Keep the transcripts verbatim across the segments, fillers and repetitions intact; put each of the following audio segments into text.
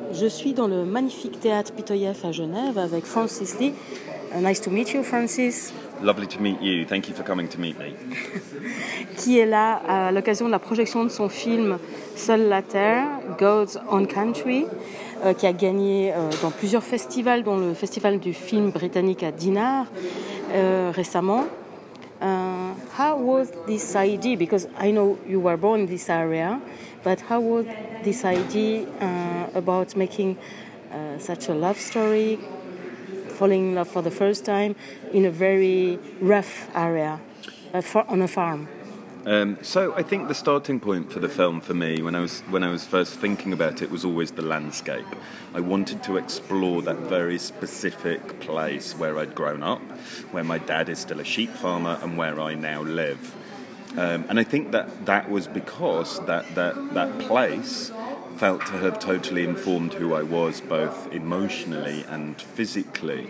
je suis dans le magnifique théâtre Pitoyef à Genève avec Francis Lee. Uh, nice to meet you, Francis. Lovely to meet you. Thank you for coming to meet me. Qui est là à l'occasion de la projection de son film Seule la Terre, God's Own Country, euh, qui a gagné euh, dans plusieurs festivals, dont le festival du film britannique à Dinard euh, récemment. Uh, how was this idea? Because I know you were born in this area, but how was this idea uh, about making uh, such a love story, falling in love for the first time in a very rough area, uh, for, on a farm? Um, so I think the starting point for the film for me, when I was when I was first thinking about it, was always the landscape. I wanted to explore that very specific place where I'd grown up, where my dad is still a sheep farmer, and where I now live. Um, and I think that that was because that, that, that place felt to have totally informed who I was, both emotionally and physically.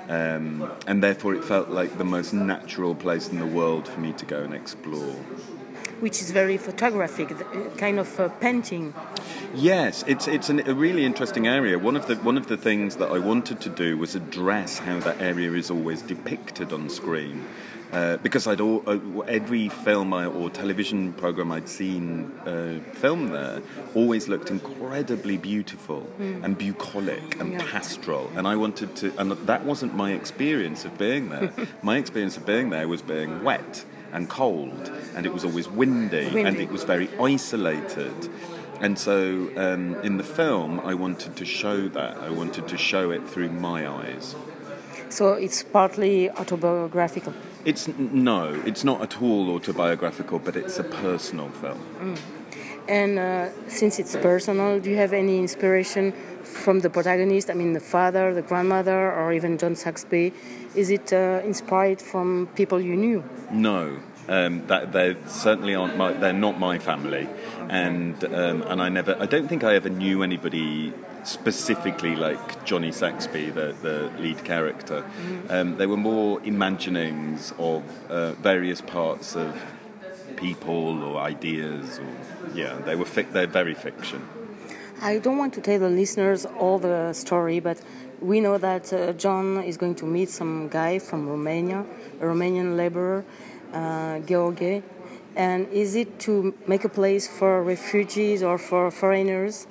Um, and therefore it felt like the most natural place in the world for me to go and explore. Which is very photographic, kind of uh, painting. Yes, it's it's an, a really interesting area. One of the one of the things that I wanted to do was address how that area is always depicted on screen. Uh, because I'd all, uh, every film I, or television program I'd seen uh, filmed there always looked incredibly beautiful mm. and bucolic and yeah. pastoral, and I wanted to, and that wasn't my experience of being there. My experience of being there was being wet and cold, and it was always windy, windy. and it was very isolated. And so um, in the film I wanted to show that, I wanted to show it through my eyes. So it's partly autobiographical? It's no, it's not at all autobiographical, but it's a personal film. Mm. And uh, since it's personal, do you have any inspiration from the protagonist? I mean, the father, the grandmother, or even John Saxby? Is it uh, inspired from people you knew? No. Um, that they certainly aren't my, they're not my family, and um, and I never I don't think I ever knew anybody specifically like Johnny Saxby, the, the lead character. Mm-hmm. Um, they were more imaginings of uh, various parts of people or ideas, or yeah, they were fic- they're very fiction. I don't want to tell the listeners all the story, but we know that uh, John is going to meet some guy from Romania, a Romanian laborer. Uh, Gheorghe, and is it to make a place for refugees or for foreigners?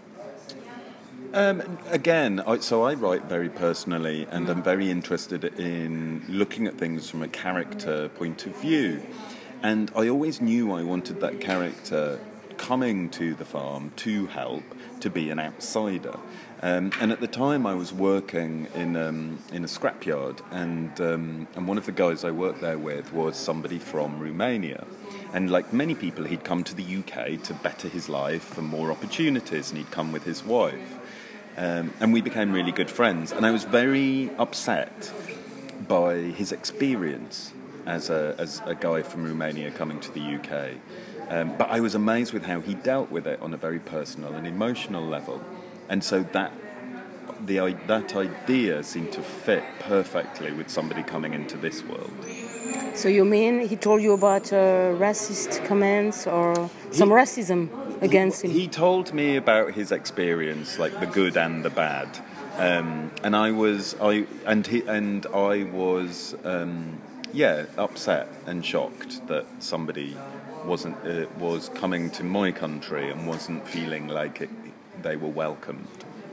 Um, again, I, so I write very personally, and I'm very interested in looking at things from a character point of view. And I always knew I wanted that character coming to the farm to help, to be an outsider. Um, and at the time I was working in um, in a scrapyard, and um, and one of the guys I worked there with was somebody from Romania. And like many people, he'd come to the U K to better his life for more opportunities, and he'd come with his wife. Um, and we became really good friends. And I was very upset by his experience as a, as a guy from Romania coming to the U K. Um, but I was amazed with how he dealt with it on a very personal and emotional level. And so that the that idea seemed to fit perfectly with somebody coming into this world. So you mean he told you about uh, racist comments or some he, racism against he, him? He told me about his experience, like the good and the bad, um, and I was I and he and I was um, yeah upset and shocked that somebody wasn't uh, was coming to my country and wasn't feeling like it. They were welcomed.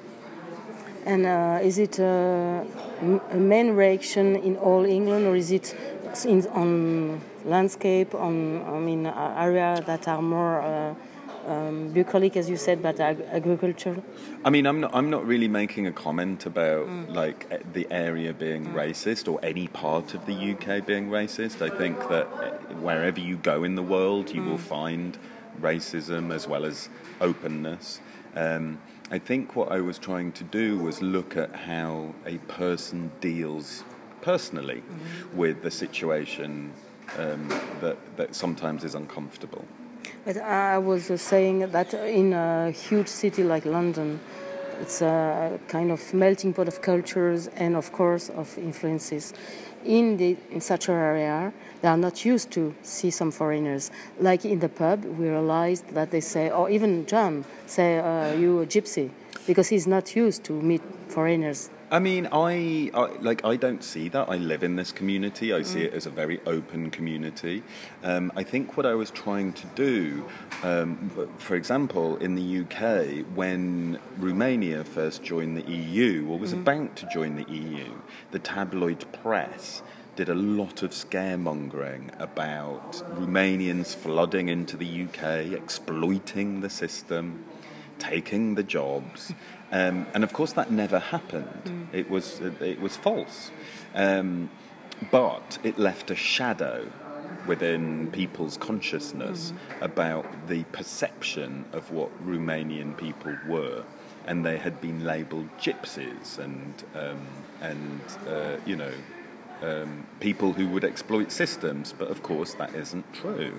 And uh, is it uh, a main reaction in all England, or is it in, on landscape, on I mean areas that are more uh, um, bucolic, as you said, but ag- agriculture? I mean, I'm not. I'm not really making a comment about mm. like the area being mm. racist or any part of the U K being racist. I think that wherever you go in the world, you mm. will find racism as well as openness. Um, I think what I was trying to do was look at how a person deals personally mm-hmm. with the situation um, that, that sometimes is uncomfortable. But I was uh, saying that in a huge city like London, It's a kind of melting pot of cultures and, of course, of influences. In the in such an area, they are not used to see some foreigners. Like in the pub, we realized that they say, or even John say, uh, "You a gypsy," because he's not used to meet foreigners. I mean, I, I like I don't see that. I live in this community. I see mm. it as a very open community. Um, I think what I was trying to do, um, for example, in the U K, when Romania first joined the E U or was mm. about to join the E U, the tabloid press did a lot of scaremongering about Romanians flooding into the U K, exploiting the system, taking the jobs. Um, and of course, that never happened. Mm. It was it was false, um, but it left a shadow within people's consciousness mm. about the perception of what Romanian people were, and they had been labelled gypsies and um, and uh, you know um, people who would exploit systems. But of course, that isn't true.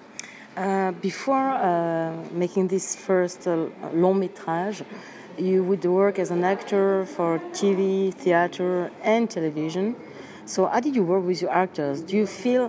Uh, before uh, making this first uh, long métrage, you would work as an actor for T V, theater, and television. So how did you work with your actors? Do you feel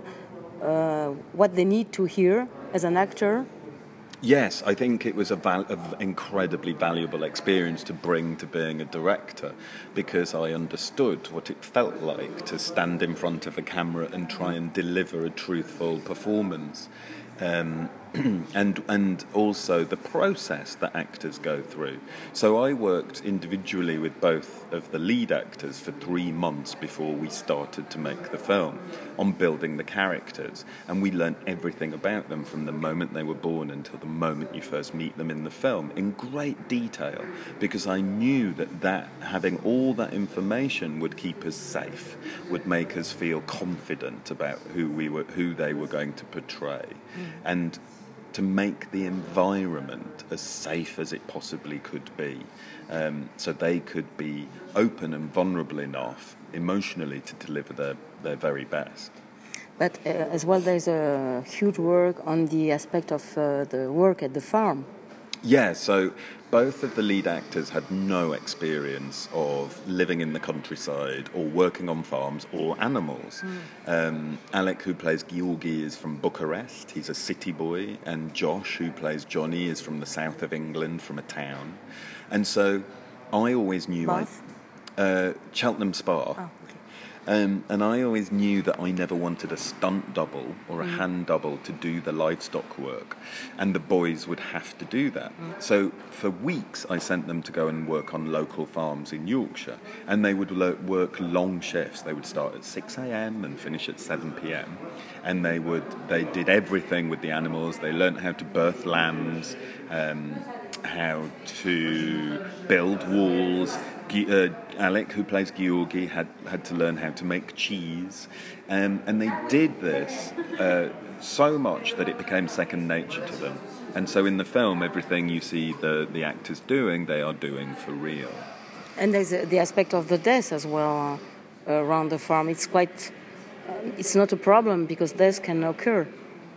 uh, what they need to hear as an actor? Yes, I think it was a val- an incredibly valuable experience to bring to being a director, because I understood what it felt like to stand in front of a camera and try and deliver a truthful performance. Um, and and also the process that actors go through. So I worked individually with both of the lead actors for three months before we started to make the film, on building the characters, and we learnt everything about them from the moment they were born until the moment you first meet them in the film in great detail, because I knew that, that having all that information would keep us safe, would make us feel confident about who we were, who they were going to portray, mm. and to make the environment as safe as it possibly could be, um, so they could be open and vulnerable enough emotionally to deliver their, their very best. But uh, as well, there's a huge work on the aspect of uh, the work at the farm. Yeah, so both of the lead actors had no experience of living in the countryside or working on farms or animals. Mm. Um, Alec, who plays Georgi, is from Bucharest. He's a city boy. And Josh, who plays Johnny, is from the south of England, from a town. And so I always knew... Both? I, uh, Cheltenham Spa. Oh, okay. Um, and I always knew that I never wanted a stunt double or a mm. hand double to do the livestock work, and the boys would have to do that. Mm. So for weeks I sent them to go and work on local farms in Yorkshire, and they would lo- work long shifts. They would start at six a.m. and finish at seven p.m. and they would they did everything with the animals. They learnt how to birth lambs, um, how to build walls. Uh, Alec, who plays Georgi, had, had to learn how to make cheese, um, and they did this uh, so much that it became second nature to them. And so in the film, everything you see the, the actors doing, they are doing for real. And there's the aspect of the death as well uh, around the farm. It's quite, uh, it's not a problem because death can occur.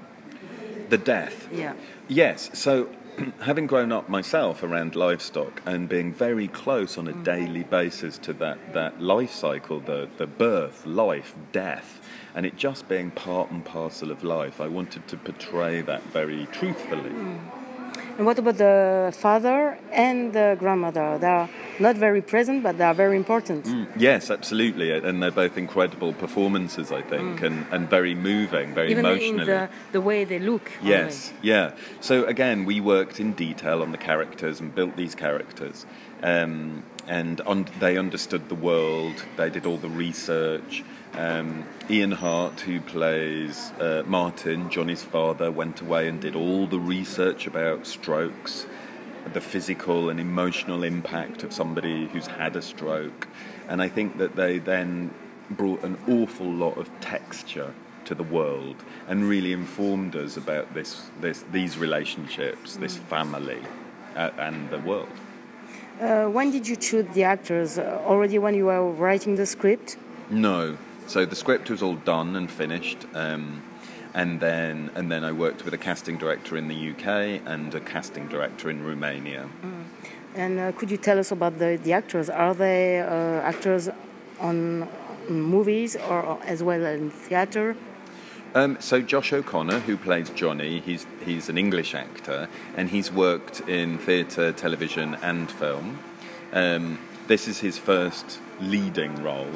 The death? Yeah. Yes, so... having grown up myself around livestock and being very close on a daily basis to that, that life cycle, the, the birth, life, death, and it just being part and parcel of life, I wanted to portray that very truthfully. Mm. And what about the father and the grandmother? They are not very present, but they are very important. Mm. Yes, absolutely. And they're both incredible performances, I think, mm. and, and very moving, very Even emotionally. Even in the, the way they look. Yes, yeah. So again, we worked in detail on the characters and built these characters. Um, and un- they understood the world. They did all the research. Um, Ian Hart, who plays uh, Martin, Johnny's father, went away and did all the research about strokes, the physical and emotional impact of somebody who's had a stroke. And I think that they then brought an awful lot of texture to the world and really informed us about this, this these relationships, mm. this family, uh, and the world. Uh, when did you choose the actors? Uh, already when you were writing the script? No. So the script was all done and finished, um, and then and then I worked with a casting director in the U K and a casting director in Romania. Mm. And uh, could you tell us about the, the actors? Are they uh, actors on movies or as well as in theatre? Um, so Josh O'Connor, who plays Johnny, he's he's an English actor, and he's worked in theatre, television, and film. Um, this is his first leading role.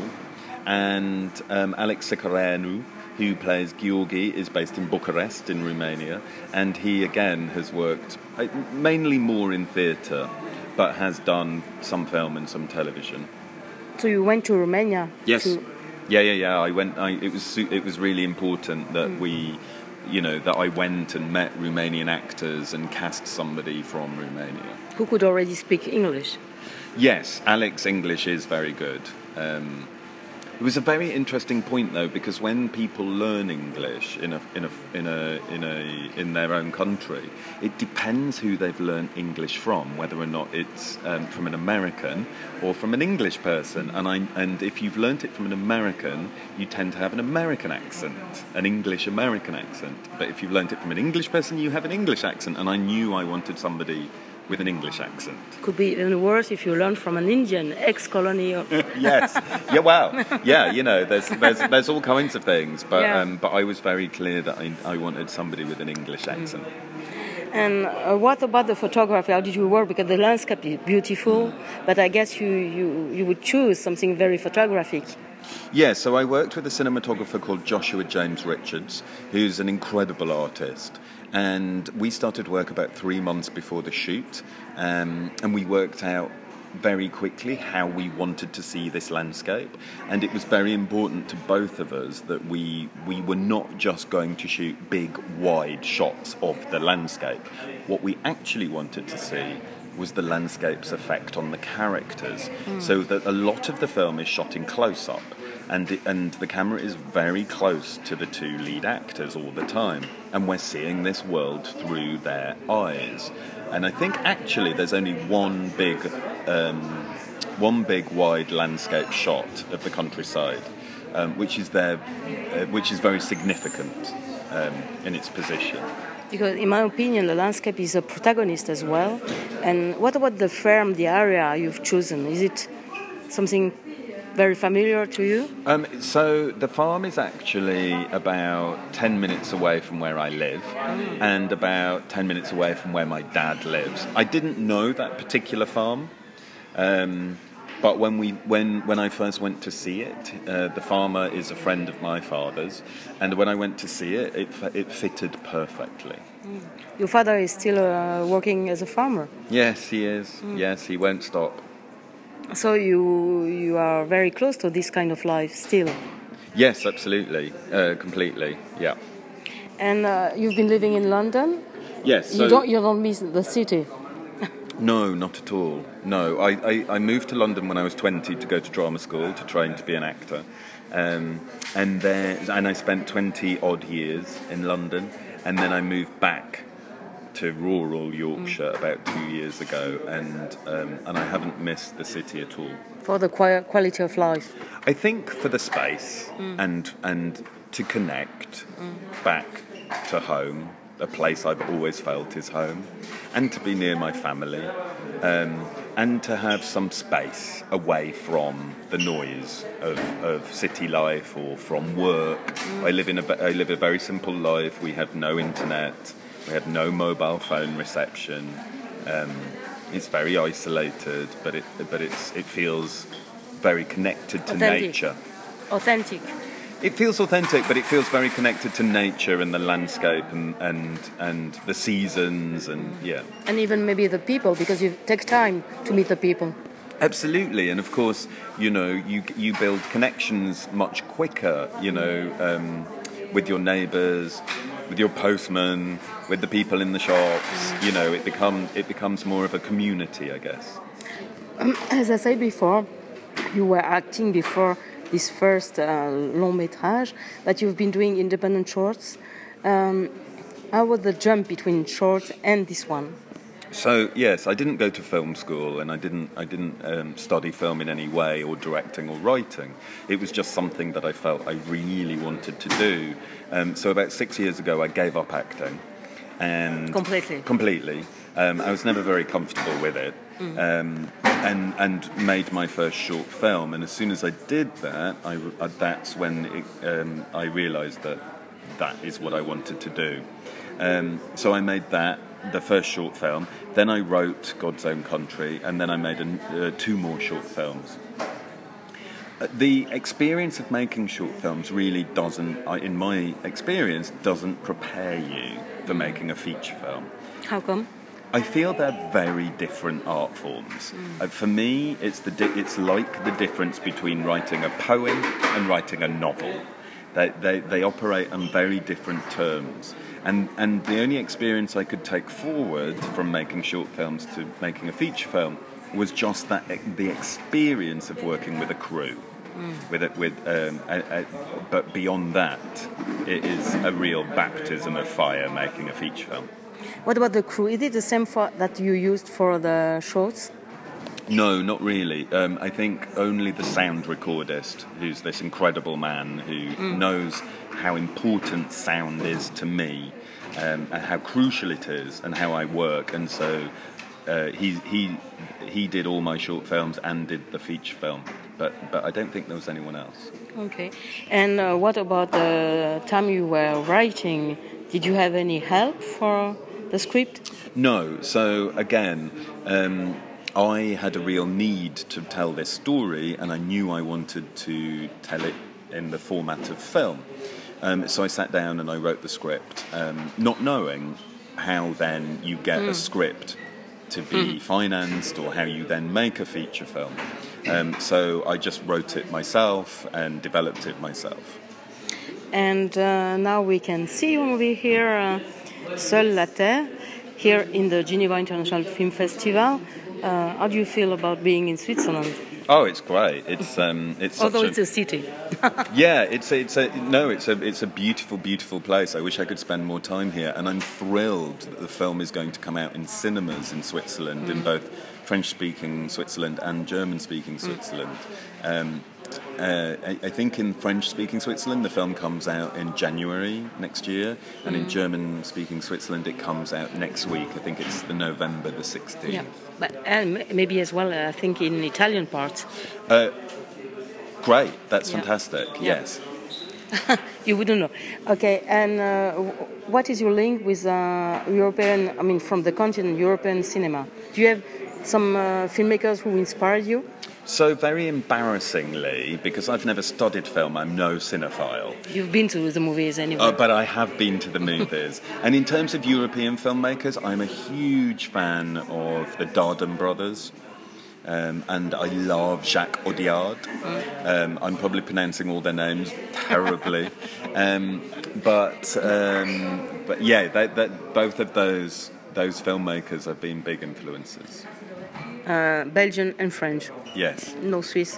And um, Alex Sicoreanu, who plays Gheorghe, is based in Bucharest in Romania, and he again has worked uh, mainly more in theatre, but has done some film and some television. So you went to Romania? Yes. To... Yeah, yeah, yeah. I went. I, it was it was really important that mm. we, you know, that I went and met Romanian actors and cast somebody from Romania who could already speak English. Yes, Alex English is very good. Um, it was a very interesting point though, because when people learn English in a in a in a in a in their own country, it depends who they've learned English from, whether or not it's um, from an American or from an English person. And I and if you've learnt it from an American, you tend to have an American accent, an English American accent. But if you've learnt it from an English person, you have an English accent. And I knew I wanted somebody with an English accent. Could be even worse if you learn from an Indian ex-colony. Of Yes, yeah, well, yeah, you know, there's there's there's all kinds of things, but yeah. um, but I was very clear that I, I wanted somebody with an English accent. Mm. And uh, what about the photography? How did you work? Because the landscape is beautiful, but I guess you, you, you would choose something very photographic. Yeah, so I worked with a cinematographer called Joshua James Richards, who's an incredible artist. And we started work about three months before the shoot, um, and we worked out very quickly how we wanted to see this landscape. And it was very important to both of us that we we were not just going to shoot big, wide shots of the landscape. What we actually wanted to see was the landscape's effect on the characters. Mm. So that a lot of the film is shot in close-up, and it, and the camera is very close to the two lead actors all the time, and we're seeing this world through their eyes. And I think actually there's only one big, um, one big wide landscape shot of the countryside, um, which is there, uh, which is very significant um, in its position. Because in my opinion, the landscape is a protagonist as well. And what about the farm, the area you've chosen? Is it something very familiar to you? Um, so the farm is actually about ten minutes away from where I live, mm. and about ten minutes away from where my dad lives. I didn't know that particular farm, um, but when we when when I first went to see it, uh, the farmer is a friend of my father's, and when I went to see it, it it fitted perfectly. Mm. Your father is still uh, working as a farmer? Yes, he is. Mm. Yes, he won't stop. So you you are very close to this kind of life still? Yes, absolutely, uh, completely, yeah. And uh, you've been living in London? Yes. So you don't you don't miss the city? No, not at all. No, I, I, I moved to London when I was twenty to go to drama school to train to be an actor, um, and then and I spent twenty odd years in London, and then I moved back to rural Yorkshire mm. about two years ago, and um, and I haven't missed the city at all. For the quality of life? I think for the space mm. and and to connect mm. back to home, a place I've always felt is home, and to be near my family, um, and to have some space away from the noise of, of city life or from work. Mm. I live in a I live a very simple life. We have no internet. We have no mobile phone reception. Um, it's very isolated, but it but it's it feels very connected to authentic. nature. Authentic. It feels authentic, but it feels very connected to nature and the landscape and and, and the seasons and yeah. And even maybe the people, because you take time to meet the people. Absolutely, and of course, you know, you you build connections much quicker. You know. Um, with your neighbours, with your postman, with the people in the shops, you know, it become it becomes more of a community, I guess. Um, as I said before, you were acting before this first uh, long métrage, but you've been doing independent shorts. Um, how was the jump between shorts and this one? So yes, I didn't go to film school, and I didn't I didn't um, study film in any way, or directing or writing. It was just something that I felt I really wanted to do. Um, so about six years ago, I gave up acting, and completely. Completely. Um, I was never very comfortable with it, mm. um, and and made my first short film. And as soon as I did that, I, uh, that's when it, um, I realised that that is what I wanted to do. Um, so I made that, the first short film. Then I wrote God's Own Country, and then I made an, uh, two more short films. The experience of making short films really doesn't, in my experience, doesn't prepare you for making a feature film. How come? I feel they're very different art forms. Mm. Uh, for me, it's the di- it's like the difference between writing a poem and writing a novel. They they, they operate on very different terms. And and the only experience I could take forward from making short films to making a feature film was just that the experience of working with a crew. Mm. With it, with um, a, a, but beyond that, it is a real baptism of fire making a feature film. What about the crew? Is it the same for, that you used for the shorts? No, not really. Um, I think only the sound recordist, who's this incredible man who mm. knows how important sound is to me, um, and how crucial it is, and how I work, and so uh, he he he did all my short films and did the feature film. But, but I don't think there was anyone else. Okay. And uh, what about the time you were writing? Did you have any help for the script? No. So, again, um, I had a real need to tell this story, and I knew I wanted to tell it in the format of film. Um, so I sat down and I wrote the script, um, not knowing how then you get mm. a script to be mm. financed or how you then make a feature film. Um, so I just wrote it myself and developed it myself. And uh, now we can see your movie here, uh, Seule la Terre, here in the Geneva International Film Festival. Uh, how do you feel about being in Switzerland? Oh, it's great. It's um, it's although such it's a, a city. yeah, it's a, it's a no, it's a it's a beautiful, beautiful place. I wish I could spend more time here, and I'm thrilled that the film is going to come out in cinemas in Switzerland, mm. in both French-speaking Switzerland and German-speaking Switzerland. Mm. Um, uh, I, I think in French-speaking Switzerland the film comes out in January next year, and mm. in German-speaking Switzerland it comes out next week. I think it's the November the sixteenth. Yeah. But and maybe as well, uh, I think in Italian parts. Uh, great, that's yeah. fantastic. Yeah. Yes. You wouldn't know. Okay, and uh, what is your link with uh, European? I mean, from the continent, European cinema. Do you have some uh, filmmakers who inspired you? So very embarrassingly, because I've never studied film, I'm no cinephile. You've been to the movies anyway. Uh, but I have been to the movies. And in terms of European filmmakers, I'm a huge fan of the Dardenne brothers. Um, and I love Jacques Audiard. Um, I'm probably pronouncing all their names terribly. um, but, um, but yeah, they, they, both of those, those filmmakers have been big influences. Uh, Belgian and French. Yes. No Swiss.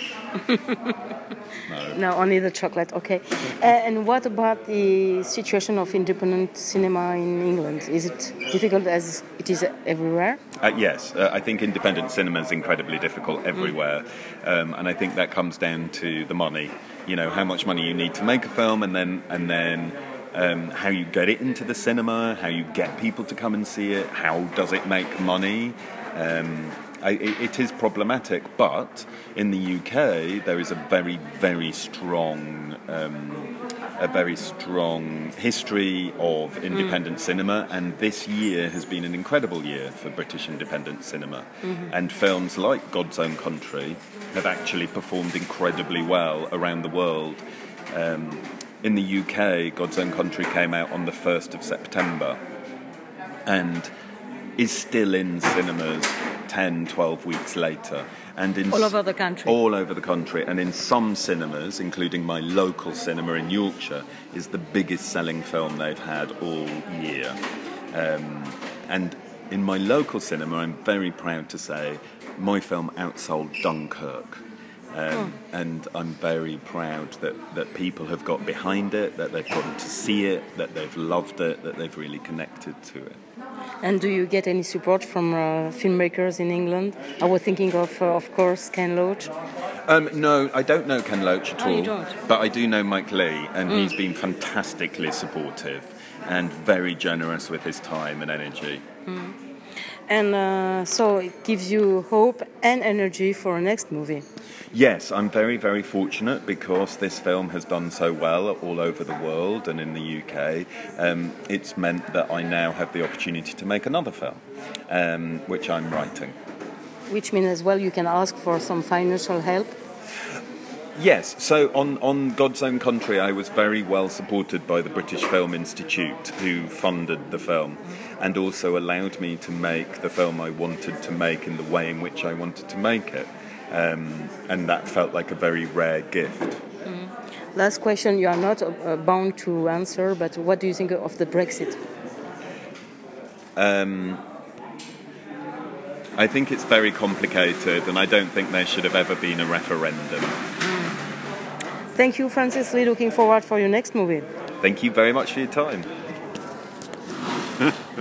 No. No, only the chocolate. Okay. Uh, and what about the situation of independent cinema in England? Is it difficult as it is everywhere? Uh, yes, uh, I think independent cinema is incredibly difficult everywhere, mm. um, and I think that comes down to the money. You know, how much money you need to make a film, and then and then. Um, how you get it into the cinema, how you get people to come and see it, how does it make money. Um, I, it, it is problematic, but in the U K there is a very, very strong, um, a very strong history of independent mm. cinema, and this year has been an incredible year for British independent cinema. Mm-hmm. And films like God's Own Country have actually performed incredibly well around the world. Um, In the U K, God's Own Country came out on the first of September and is still in cinemas ten, twelve weeks later. And in all over the country. All over the country. And in some cinemas, including my local cinema in Yorkshire, is the biggest selling film they've had all year. Um, and in my local cinema, I'm very proud to say, my film outsold Dunkirk. Um, oh. And I'm very proud that, that people have got behind it, that they've gotten to see it, that they've loved it, that they've really connected to it. And do you get any support from uh, filmmakers in England? I was thinking of, uh, of course, Ken Loach. Um, no, I don't know Ken Loach at oh, all. You don't? But I do know Mike Leigh, and mm. he's been fantastically supportive and very generous with his time and energy. Mm. And uh, so it gives you hope and energy for a next movie. Yes, I'm very, very fortunate because this film has done so well all over the world and in the U K. Um, it's meant that I now have the opportunity to make another film, um, which I'm writing. Which means as well you can ask for some financial help. Yes, so on, on God's Own Country I was very well supported by the British Film Institute, who funded the film and also allowed me to make the film I wanted to make in the way in which I wanted to make it. Um, and that felt like a very rare gift. Mm. Last question, you are not uh, bound to answer, but what do you think of the Brexit? Um, I think it's very complicated, and I don't think there should have ever been a referendum. Mm. Thank you, Francis Lee. Looking forward for your next movie. Thank you very much for your time.